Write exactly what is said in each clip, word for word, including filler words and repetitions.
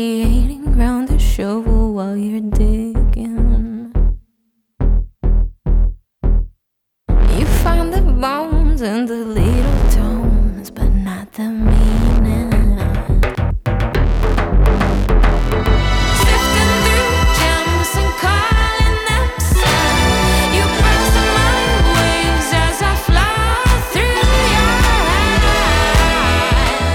creating ground to shovel while you're digging. You find the bones and the little tones, but not the meaning. Sifting through gems and calling them sun. You brush my waves as I fly through your eyes.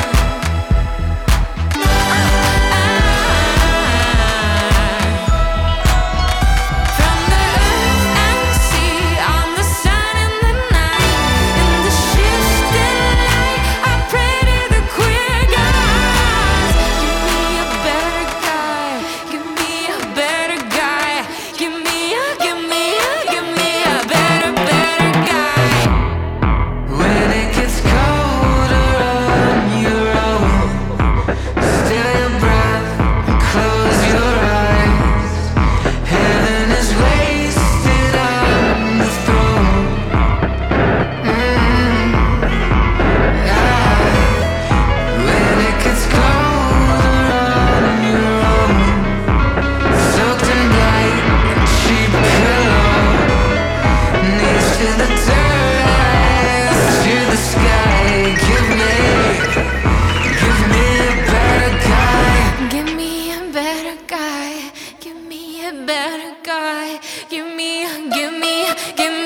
From the earth and sea, on the sun and the night, in the shifting light, I pray to the queer gods. Give me a better guy. Give me a better guy. Give me a, give me a, give me a better, better guy. When it gets colder on your own, still your breath and close your eyes. Heaven is wasted on the throne. Mm. Ah. When it gets colder on your own, soaked in light and cheap cologne, knees to the dirt, eyes to the sky. Give me, give me a better guy. Give me a better guy. Give me a better guy. Give me, give me, give me.